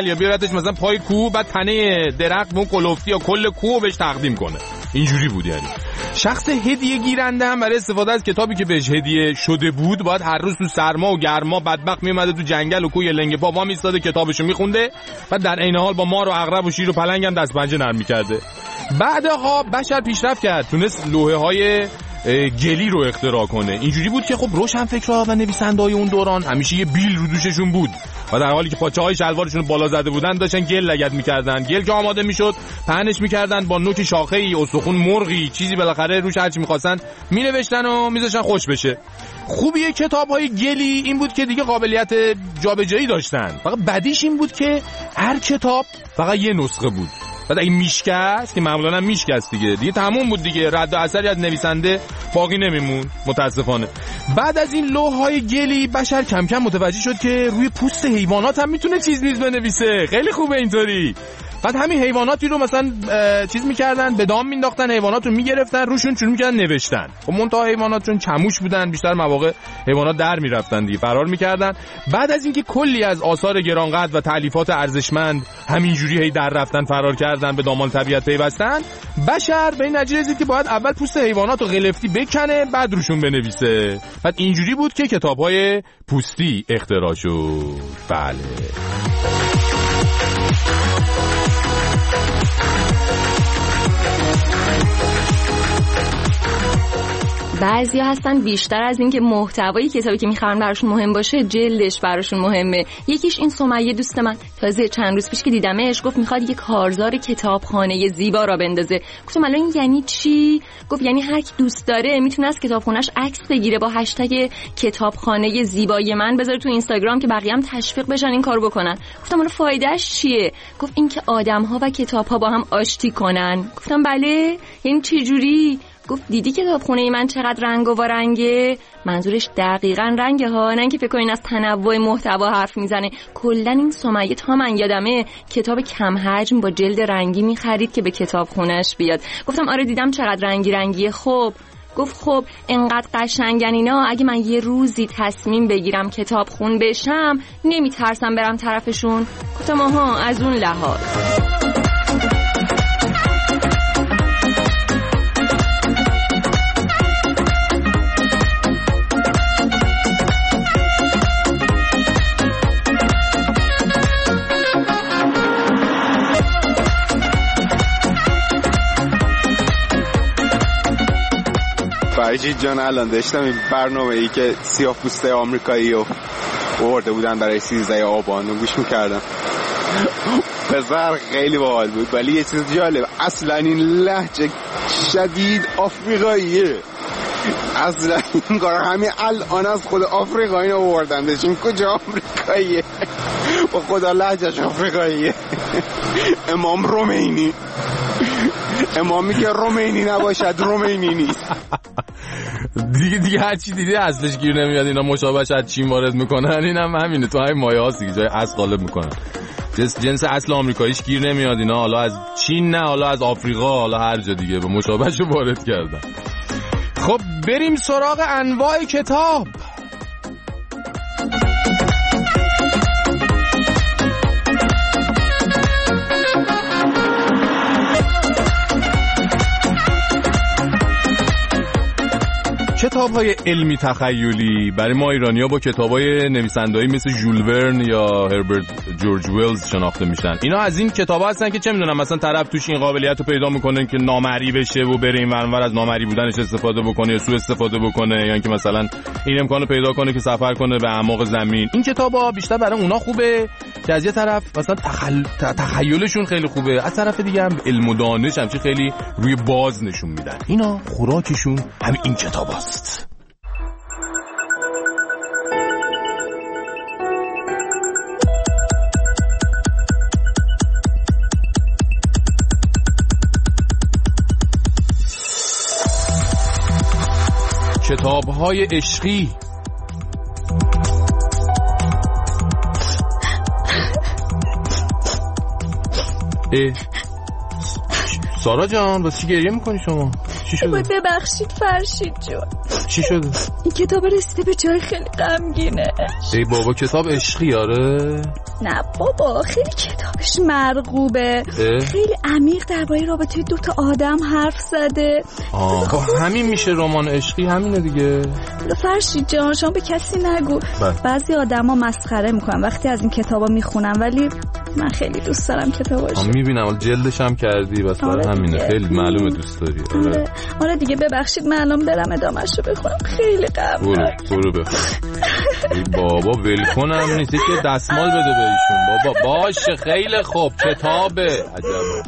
یا بیارتش مثلا پای کوه، بعد تنه درخت اون کلفتی یا کل کوه بهش تقدیم کنه. اینجوری بود. یعنی شخص هدیه گیرنده هم برای استفاده از کتابی که بهش هدیه شده بود باید هر روز تو سرما و گرما بدبخت میومده تو جنگل و کوه لنگ پا میستاده کتابشو میخونده و در عین حال با مار و عقرب و شیر و پلنگ هم دست پنجه نرم میکرده. بعدها بشر پیشرفت کرد، تونست لوحه‌های گلی رو اختراع کنه. اینجوری بود که خب روشنفکرها و نویسنده‌های اون دوران همیشه یه بیل رو دوششون بود و در حالی که پاچه‌های شلوارشون بالا زده بودن داشتن گل لگد می‌کردن. گل که آماده میشد پهنش می‌کردن با نوک شاخه‌ای، استخون مرغی، چیزی بالاخره روش هرچی می‌خواستن مینوشتن و می‌ذاشتن خوش بشه. خوبی کتاب‌های گلی این بود که دیگه قابلیت جابجایی داشتن. فقط بدیش این بود که هر کتاب فقط یه نسخه بود. بعد این میشکست که معمولا هم میشکست دیگه تموم بود دیگه، رد و اثری از نویسنده باقی نمیمون متاسفانه. بعد از این لوح‌های گلی بشر کم کم متوجه شد که روی پوست حیوانات هم میتونه چیز بنویسه. خیلی خوبه اینطوری. بعد همین حیواناتی رو مثلا چیز میکردن، به دام مینداختن، حیوانات رو میگرفتن روشون شروع میکردن نوشتن. خب منتها حیوانات چون چموش بودن بیشتر مواقع حیوانات در میرفتن دیگه، فرار میکردن. بعد از اینکه کلی از آثار گرانقدر و تالیفات ارزشمند همینجوری هی در رفتن فرار کردن، به دامان طبیعت پیوستن، بشه به این نتیجه رسید که باید اول پوست حیوانات رو غلفتی بکنه بعد روشون بنویسه. بعد اینجوری بود که کتاب‌های پوستی اختراع شد. بله. بعضیا هستن بیشتر از این که محتوای کتابی که میخوان براشون مهم باشه جلدش براشون مهمه. یکیش این سمیه دوست من، تازه چند روز پیش که دیدمش گفت میخواد یه کارزار کتابخانه زیبا را بندازه. گفتم الان این یعنی چی؟ گفت یعنی هر کی دوست داره میتونه از کتابخونه‌اش عکس بگیره با هشتگ کتابخانه زیبای من بذاره تو اینستاگرام که بقیه هم تشویق بشن این کارو بکنن. گفتم حالا فایدهش چیه؟ گفت این که آدم‌ها و کتاب‌ها با هم آشتی کنن. گفتم بله، یعنی چه جوری؟ گفت دیدی کتابخونه من چقدر رنگ و رنگه؟ منظورش دقیقاً رنگه ها، نه اینکه فکر کنین از تنوع محتوا حرف میزنه. کلا این سمیه تا من یادمه کتاب کم حجم با جلد رنگی میخرید که به کتابخونه‌اش بیاد. گفتم آره دیدم چقدر رنگی رنگیه. خب گفت خب انقدر قشنگن اینا، اگه من یه روزی تصمیم بگیرم کتابخون بشم نمیترسم برم طرفشون. گفتم آها از اون لحاظ. فرشید جان الان داشتم این برنامه‌ای که سیاه‌پوسته آمریکایی رو آورده بودن برای 13 آبان گوش می‌کردم. پسر خیلی باحال بود، ولی یه چیز جالب، اصلا این لهجه شدید آفریقاییه. اصلا این کار همین الان از خود آفریقایی آوردندش. این کجا آمریکاییه؟ با خدا لهجهش آفریقاییه. امام رومینی، امامی که رومینی نباشد رومینی نیست. دیگه هر چی دیده اصلش گیر نمیاد. اینا مشابهش از چین وارد میکنن، اینم همینه، تو همین مایه هاست دیگه، جای اصل غالب میکنن. جنس اصل آمریکاییش گیر نمیاد، اینا حالا از چین نه، حالا از آفریقا، حالا هر جا دیگه به مشابهشو وارد کردن. خب بریم سراغ انواع کتاب. کتاب‌های علمی تخیلی برای ما ایرانی‌ها با کتاب‌های نویسنده‌ای مثل ژول ورن یا هربرت جورج ویلز شناخته میشن. اینا از این کتاب‌ها هستن که چه می‌دونم مثلا طرف توش این قابلیت رو پیدا می‌کنه که نامرئی بشه و بره این ور از نامرئی بودنش استفاده بکنه یا سوء استفاده بکنه، یا اینکه مثلا این امکانو پیدا کنه که سفر کنه به اعماق زمین. این کتاب‌ها بیشتر برای اونا خوبه که از یه طرف مثلا تخیلشون خیلی خوبه، از طرف دیگه هم علم و دانش هم خیلی روی باز نشون میدن. اینا خوراکشون همین این کتاباست. کتاب‌های عشقی. سارا جان واسه چی گریه میکنی شما؟ چی شده؟ ببخشید فرشید جان. چی شده؟ این کتاب رسیده به جای خیلی غمگینه. ای بابا کتاب عشقی آره؟ نه بابا، خیلی کتابش مرغوبه، خیلی عمیق درباره رابطه دوتا آدم حرف زده. همین میشه رمان عشقی، همینه دیگه. فرشید جان شما به کسی نگو. بعضی آدما مسخره میکنن وقتی از این کتابا میخونن، ولی من خیلی دوست دارم کتاباشو. میبینم جلدش هم کردی، بس برای همینه خیلی معلومه دوست داری. آره دیگه ببخشید من الان برم ادامه‌شو بخونم، خیلی قبل. برو بخون. بابا ولکنم نیست که دستمال بده بهشون. بابا باشه خیلی خوب، کتابه. عجبه.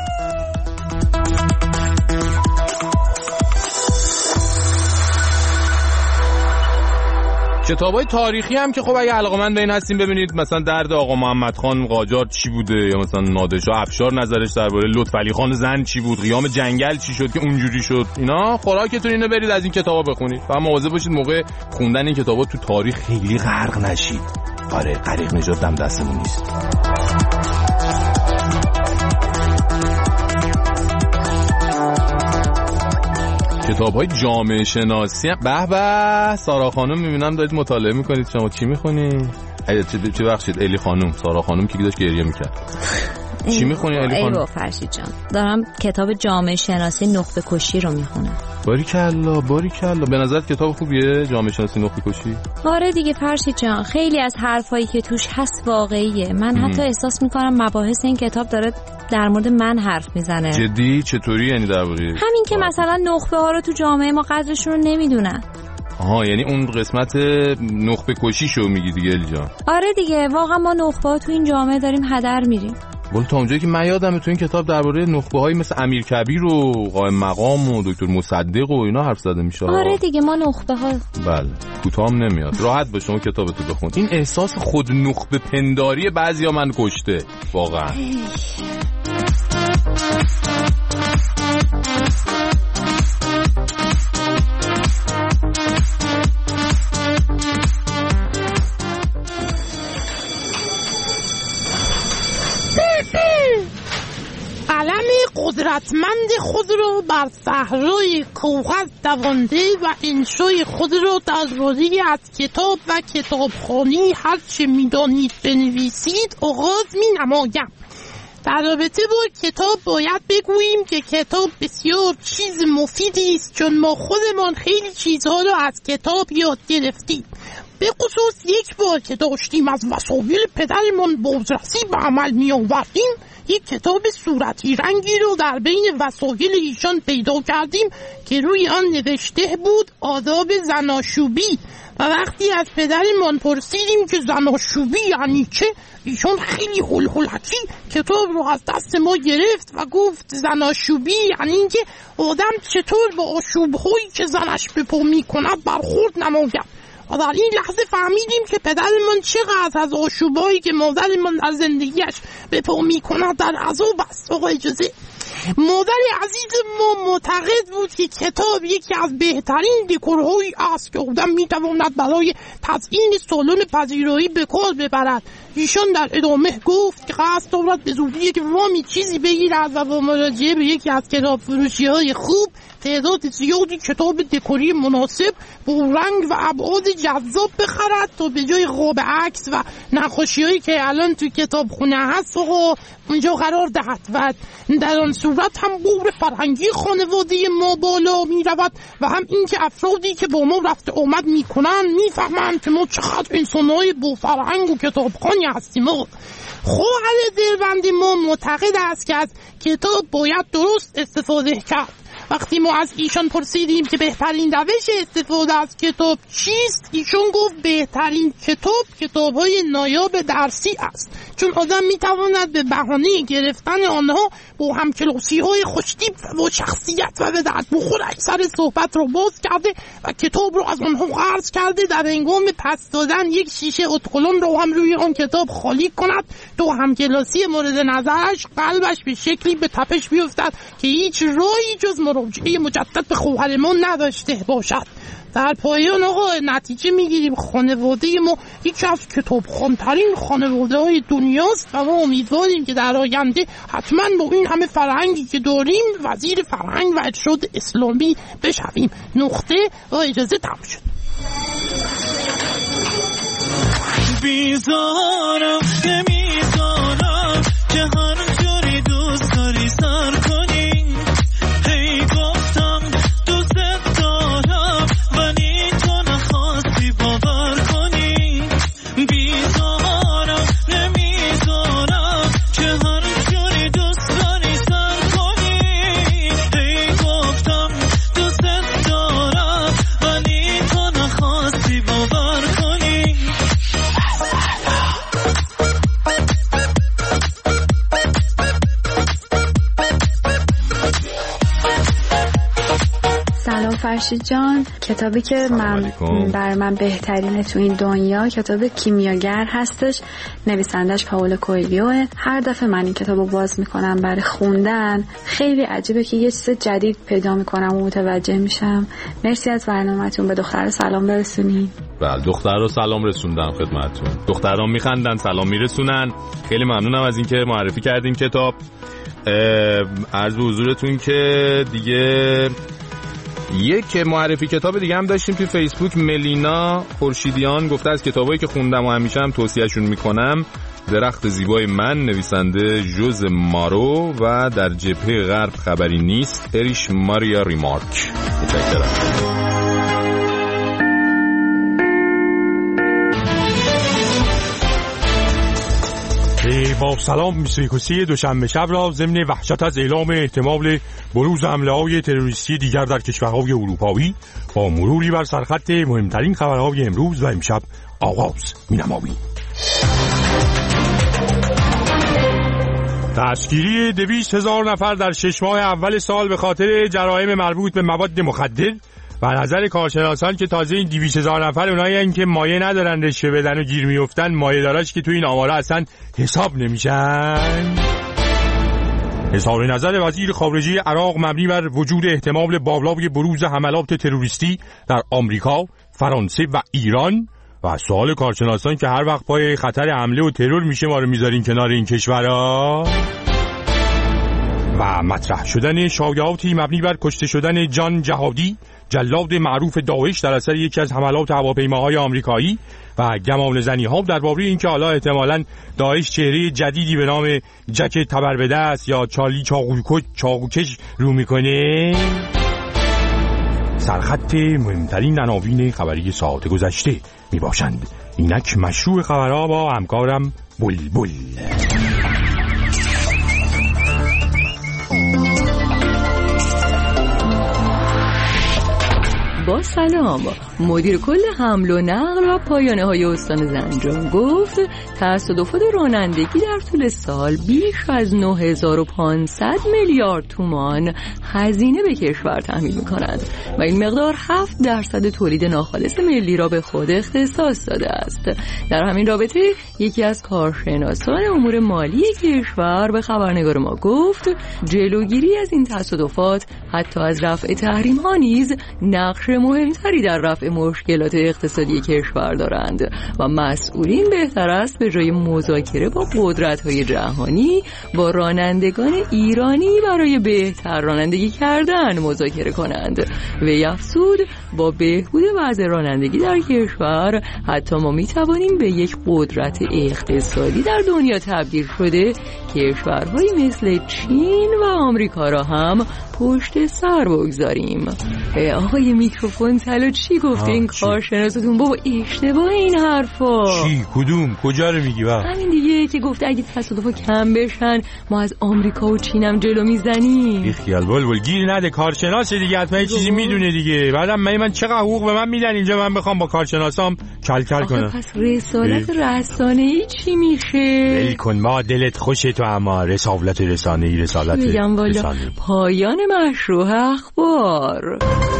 کتابای تاریخی هم که خب اگه علاقه‌مند به این هستین ببینید، مثلا درد آقا محمد خان قاجار چی بوده، یا مثلا نادرشاه افشار نظرش درباره لطفعلی خان زن چی بود، قیام جنگل چی شد که اونجوری شد، اینا خوراکتون اینو برید از این کتابا بخونید. فقط مواظب باشید موقع خوندن این کتابا تو تاریخ خیلی غرق نشید. آره غریق نجات دم دستمون نیست. کتاب‌های جامعه شناسی به به. سارا خانم می‌بینم دارید مطالعه می‌کنید، شما چی می‌خونید؟ چه بخشید الی خانم، سارا خانم که داشت گریه می‌کرد. چی می‌خونی الی خانم؟ ایوا فرشید جان، دارم کتاب جامعه شناسی نخبه کشی رو می‌خونم. باریکلا باریکلا. به نظرت کتاب خوبیه جامعه شناسی نخبه کشی؟ آره دیگه فرشید جان، خیلی از حرفایی که توش هست واقعیه. من حتی احساس می‌کنم مباحث این کتاب داره در مورد من حرف میزنه. جدی؟ چطوری یعنی در واقع؟ همین که مثلا نخبه ها رو تو جامعه ما قدرشون رو نمیدونن. آها، یعنی اون قسمت نخبه کشی شو میگی دیگه الی جان؟ آره دیگه، واقعا ما نخبه ها تو این جامعه داریم هدر میریم. ولی تا اونجایی که من یادمه تو این کتاب درباره نخبه‌هایی مثل امیر کبیر و قائم مقام و دکتر مصدق و اینا حرف زده میشه. آره دیگه ما نخبه ها. بله، کوتاهم نمیاد. راحت باش شما کتابتو بخون. این احساس خود نخبه پنداری بعضیا من کشته واقعا. علم قدرتمند خود را بر صحرای کوهست دوانده و انشای خود را درباره از کتاب و کتابخوانی هر چه می‌دانید بنویسید آغاز می‌نمایم. در رابطه با کتاب باید بگوییم که کتاب بسیار چیز مفیدی است، چون ما خودمان خیلی چیزها را از کتاب یاد گرفتیم. به خصوص یک بار که داشتیم از وسایل پدرمان بازرسی به عمل می آوردیم، یک کتاب صورتی رنگی رو در بین وسایل ایشان پیدا کردیم که روی آن نوشته بود آداب زناشویی، و وقتی از پدرمان پرسیدیم که زناشویی یعنی چه، ایشان خیلی هلهلکی کتاب رو از دست ما گرفت و گفت زناشویی یعنی اینکه آدم چطور با آشوب‌هایی که زنش به پا می‌کند برخورد نماید. و در این لحظه فهمیدیم که پدرمان چقدر از آشوبایی که مادرمان در زندگیش به پا می‌کند در عذاب است. آقا اجازه. مادر عزیز ما معتقد بود که کتاب یکی از بهترین دکورهایی است که آدم میتواند برای تزیین سالن پذیرایی به کار ببرد. ایشان در ادامه گفت که قصد دارد به زودی یک وامی چیزی بگیرد و با مراجعه به یکی از کتاب فروشی‌های خوب تعداد زیادی کتاب دکوری مناسب با رنگ و ابعاد جذاب بخرد تا به جای قاب عکس و نقاشی‌هایی که الان توی کتابخونه هست اونجا قرار دهد و در آن صورت هم بور فرهنگی خانواده ما بالا می رود و هم اینکه افرادی که با ما رفت آمد می کنند می فهمند که ما چقدر انسان‌های با فرهنگ و کتابخوانی هستیم. خواهر دلبند ما معتقد است که از کتاب باید درست استفاده کرد. وقتی ما از ایشان پرسیدیم که بهترین روش استفاده از کتاب چیست، ایشان گفت بهترین کتاب‌های نایاب درسی است، چون آدم میتواند به بهانه گرفتن آنها با همکلاسی‌های خوش‌تیپ و شخصیت و به درد بخور اکثر صحبت را باز کرده و کتاب را از آنها قرض کرده در هنگام پس دادن یک شیشه اتکلون را هم روی آن کتاب خالی کند تا همکلاسی مورد نظرش قلبش به شکلی به تپش بیفتد که هیچ راهی جز مراجعه مجدد به خواهر ما نداشته باشد. در پایان آقا نتیجه میگیریم خانواده ما یکی از کتابخوان‌ترین خانواده‌های دنیاست و ما امیدواریم که در آینده حتما با این همه فرهنگی که داریم وزیر فرهنگ و ارشاد اسلامی بشویم. نقطه و اجازه تمام شد. بیزارم نمیذارم که هر جوری دوست داری سر کنی. هی گفتم دوست دارم ولی تو نخواستی باور کنی. بیزارم نمیذارم که هر جوری دوست داری سر کنی. هی گفتم دوست دارم ولی تو نخواستی باور کنی. سلام فرشید جان، کتابی که برای من بهترینه تو این دنیا کتاب کیمیاگر هستش، نویسندش پائولو کوئلیوه. هر دفعه من این کتابو باز میکنم برای خوندن خیلی عجیبه که یه چیز جدید پیدا میکنم و متوجه میشم. مرسی از برنامه‌تون. به دختر سلام برسونی. بله دختر رو سلام رسوندم خدمتتون. دختران میخندن سلام میرسونن. خیلی ممنونم از اینکه معرفی کردین کتاب. عرض به حضورتون که دیگه یک معرفی کتاب دیگه هم داشتیم توی فیسبوک. ملینا خورشیدیان گفته از کتابایی که خوندم و همیشه هم توصیهشون میکنم: درخت زیبای من نویسنده ژوز مارو و در جبهه غرب خبری نیست اریش ماریا ریمارک. متشکرم. با سلام میسریکوسی دوشنبه شب را ضمن وحشت از اعلام احتمال بروز حمله‌های تروریستی دیگر در کشورهای اروپایی با مروری بر سرخط مهمترین خبرهای امروز و امشب آغاز می‌نماییم. دستگیری 200,000 نفر در 6 ماه اول سال به خاطر جرایم مربوط به مواد مخدر و نظر کارشناسان که تازه این 200,000 نفر اونایی هستن که مایه ندارن رشوه بدن و گیر میافتن، مایه داراش که تو این آماره اصلا حساب نمیشن. اظهار نظر وزیر خارجه عراق مبنی بر وجود احتمال بالای بروز حملات تروریستی در آمریکا، فرانسه و ایران و سوال کارشناسان که هر وقت پای خطر حمله و ترور میشه ما رو میذارین کنار این کشورها. و مطرح شدن شایعاتی مبنی بر کشته شدن جان جهادی، جلاد معروف داعش در اثر یکی از حملات هواپیماهای آمریکایی و گمانه‌زنی‌ها درباره اینکه حالا احتمالاً داعش چهره جدیدی به نام جک تبربدست یا چارلی چاقوکش رو میکنه. سرخط مهمترین عناوین خبری ساعت گذشته میباشند. اینک مشروع خبرها با همکارم بلبل. با سلام، مدیر کل حمل و نقل و پایانه های استان زنجان گفت تصادفات رانندگی در طول سال بیش از 9500 میلیارد تومان هزینه به کشور تحمیل می‌کند و این مقدار 7% تولید ناخالص ملی را به خود اختصاص داده است. در همین رابطه یکی از کارشناسان امور مالی کشور به خبرنگار ما گفت جلوگیری از این تصادفات حتی از رفع تحریم‌ها نیز نقش مهمتری در رفع مشکلات اقتصادی کشور دارند و مسئولین بهتر است به جای مذاکره با قدرت‌های جهانی با رانندگان ایرانی برای بهتر رانندگی کردن مذاکره کنند. و افزود با بهبود وضع رانندگی در کشور حتی ما می‌توانیم به یک قدرت اقتصادی در دنیا تبدیل شده کشورهایی مثل چین و آمریکا را هم پشت سر بگذاریم. آقای میکروفون طلا چی گفته این کارشناستون؟ بابا اشتباه این حرفا. چی؟ کدوم؟ کجا رو میگی؟ همین دیگه که گفته اگه تصادفا کم بشن ما از آمریکا و چینم جلو میزنیم. بی خیال بلبل گیر نده، کارشناس دیگه حتما یه چیزی میدونه دیگه. بعدم من چقدر حقوق به من میدن اینجا من بخوام با کارشناسام کلکل کنم؟ پس رسالت رسانه‌ای چی میشه؟ ول کن ما دلت خوشه تو، اما رسالت رسانه‌ای رسانه‌ای. پایان مشروع اخبار.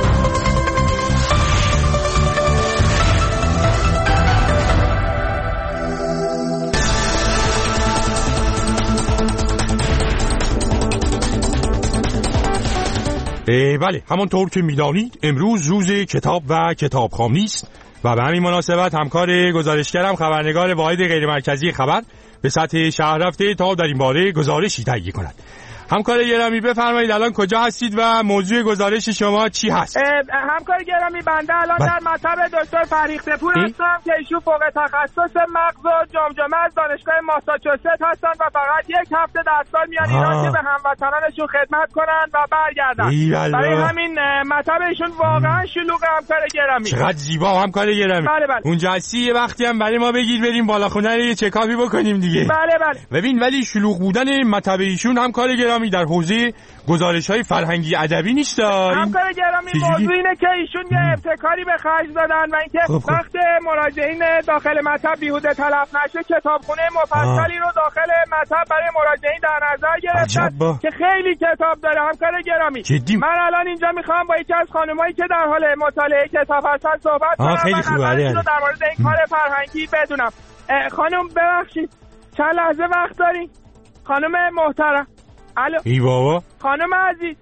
بله همانطور که میدانید امروز روز کتاب و کتابخوانی است و به همین مناسبت همکار گزارشگرم خبرنگار واحد غیرمرکزی خبر به سطح شهر رفته تا در این باره گزارشی تهیه کند. همکار گرامی بفرمایید الان کجا هستید و موضوع گزارش شما چی هست؟ همکار گرامی بنده الان در مطب دکتر فریخته پور هستم که ایشون فوق تخصص مغز و جمجمه از دانشگاه ماساچوست هستن و فقط یک هفته در سال میان ایران که به هموطنانشون خدمت کنن و برگردن. برای همین مطب ایشون واقعا شلوغه همکار گرامی. چقدر زیبا همکار گرامی. بله. اونجا هستی یه وقتی هم برای ما بگیر بریم بالا خونه یه چکاپی بکنیم دیگه. بله. ببین ولی شلوغ بودن مطب ایشون همکار گرامی در حوزه گزارش‌های فرهنگی ادبی نیست. همکار گرامی موضوع اینه که ایشون یه ابتکاری به خرج دادن و اینکه وقت مراجعین داخل مطب بیهوده تلف نشه کتابخونه مفصلی رو داخل مطب برای مراجعین در نظر گرفتن که خیلی کتاب داره همکار گرامی. من الان اینجا میخوام با یکی از خانمایی که در حال مطالعه کتاب هستن صحبت کنم و نظرشون رو در مورد این کار فرهنگی بدونم. خانم ببخشید چند لحظه وقت دارین؟ خانم محترم. الو ای بابا خانم عزیز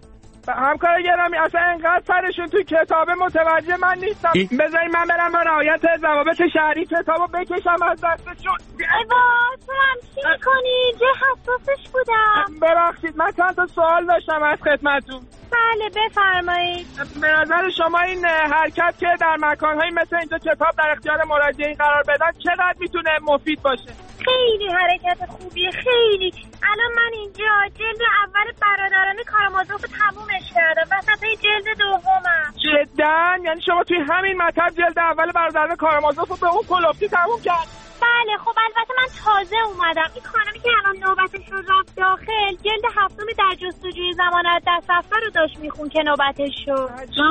همکار گرامی اصلا انقدر سرشون تو کتابه متوجه من نیستم. بذارین من برم با رعایت ضوابط شهری کتابو بکشم از دستشون. ای وای تو هم چی میکنی؟ چه حساسش بودم. ببخشید من چند تا سوال داشتم از خدمتتون. بله بفرمایید. به نظر شما این حرکت که در مکان‌های مثل اینجا کتاب در اختیار مراجعین قرار بدن چقدر میتونه مفید باشه؟ خیلی حرکت خوبیه خیلی. الان من اینجا جلد اول برادران کارامازوف تمومش کردم وسط جلد دومم. جدن؟ یعنی شما توی همین مطب جلد اول برادران کارامازوف به اون کلوفتی تموم کرد؟ بله خب البته من تازه اومدم. این خانمی که الان نوبتش رو رفت داخل جلد هفتم در جستجوی ضمانت در سفر رو داشت میخون که نوبتش شد.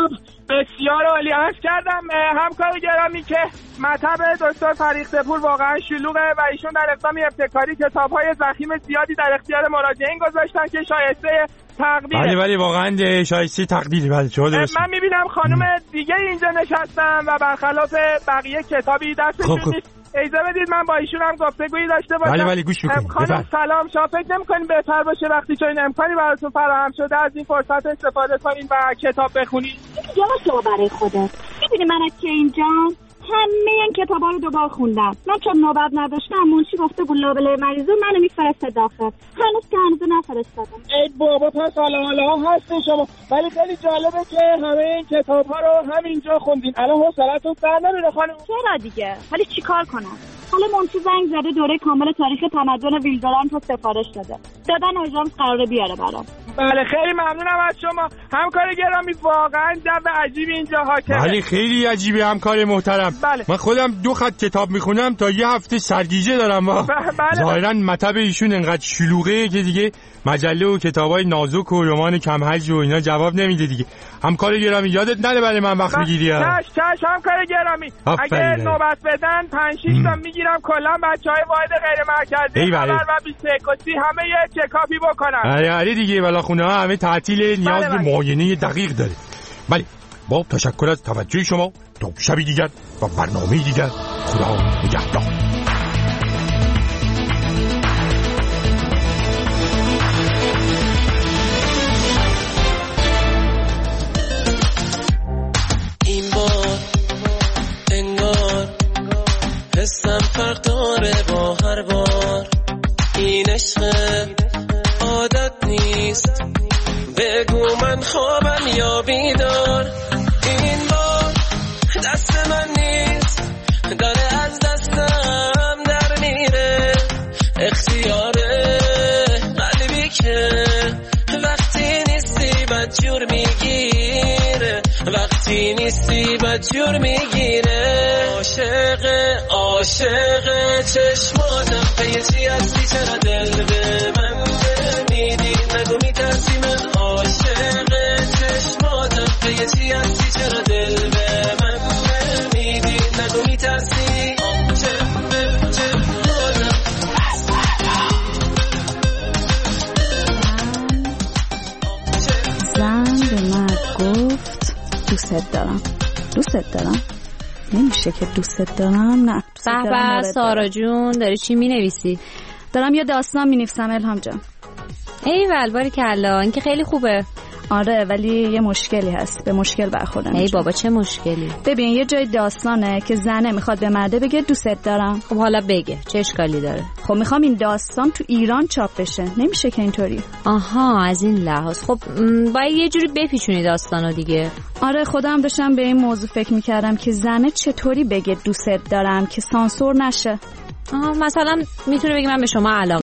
بسیار عالی. عرض کردم همکار گرامی که مطب دکتر فریخته پور واقعا شلوغه و ایشون در اقدام ابتکاری کتاب‌های ضخیم زیادی در اختیار مراجعین گذاشتن که شایسته تقدیره. بله واقعا شایسته تقدیره. بله چه درست. من میبینم خانم دیگه اینجا نشستن و برخلاف بقیه کتابی دستشون نیست. اجازه بدید من با ایشون هم گفتگویی داشته باشم. بله گوش میکنم. خانم سلام. شما فکر نمی‌کنین بهتر باشه وقتی چنین امکانی براتون فراهم شده از این فرصت استفاده کنین و کتاب بخونین؟ دیگه شما برای خودت می‌بینی من از که اینجا همه این کتابا رو دوبار خوندم. من چون نوبت نداشتم منشی گفته بود لابلای مریضو منو میفرسته داخل. هنوز که نفرستادم. ای بابا پس حالا هستین شما. ولی خیلی جالبه که همه این کتاب‌ها رو همینجا خوندین. الان حوصله‌تون سر نمیره خانم. چرا دیگه؟ ولی چیکار کنم؟ حالا منشی زنگ زده دوره کامل تاریخ تمدن ویلدورانت رو سفارش دادن اژانس قراره بیاره برام. بله خیلی ممنونم از شما همکار گرامی. واقعا جو عجیبی اینجا حاکمه. بله خیلی عجیبه همکار محترم. بله. من خودم 2 خط کتاب میخونم تا یه هفته سرگیجه دارم. ظاهرا مطب ایشون انقدر شلوغه که دیگه مجله و کتابای نازک و رمان کم حجم و اینا جواب نمیده دیگه. همکار گرامی یادت نره برای من وقت میگیری. چش همکار گرامی. اگه نوبت بدن 5-6 تا میگیرم کلا بچهای واحد غیر مرکزی خبر و 21 همه یه چکاپی بکنن. آره دیگه بالاخونه ها همه تعطیل نیاز به معاینه دقیق داره. بله با تشکر از توجه شما تا شبی دیگر و برنامه دیگر خدا نگهدار. این بار انگار حسم فرق داره با هر بار. این عشق عادت نیست بگو من خوابم یا بیدار. این بار دست من نیست داره از دستم در میره. اختیار قلبی که وقتی نیستی بدجور میگیره. وقتی نیستی بدجور میگیره. عاشق چشماتم به چی هستی چرا دل به من میدی نگو میترسی من. عاشق چشماتم به چی هستی چرا دل به من میدی نگو میترسی. زن به مرد گفت دوست دارم نمیشه که دوست دارم. نه به سارا جون داری چی مینویسی؟ دارم یه داستان مینویسم الهام جان. ایول باریکلا این که خیلی خوبه. آره ولی یه مشکلی هست، به مشکل برخوردم. ای بابا چه مشکلی؟ ببین یه جای داستانه که زنه میخواد به مرده بگه دوست دارم. خب حالا بگه چه اشکالی داره؟ خب میخوام این داستان تو ایران چاپ بشه، نمیشه که اینطوری. آها از این لحاظ. خب باید یه جوری بپیچونی داستانو دیگه. آره خودم داشتم به این موضوع فکر میکردم که زنه چطوری بگه دوست دارم که سانسور نشه. مثلا میتونه بگه من به شما علاقه